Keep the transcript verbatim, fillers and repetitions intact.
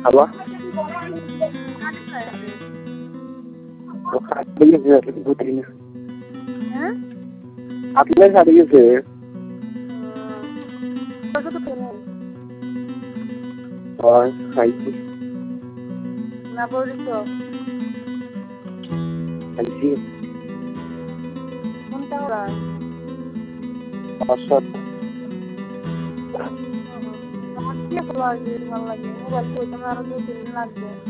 খাবা আপনার সাথে গেছে খাইছি না বলিস খাইছি কোনটা ওরা অসৎ আমার কি ভালো লাগে মোবাইল তো আরো দুই তিন দিন লাগবে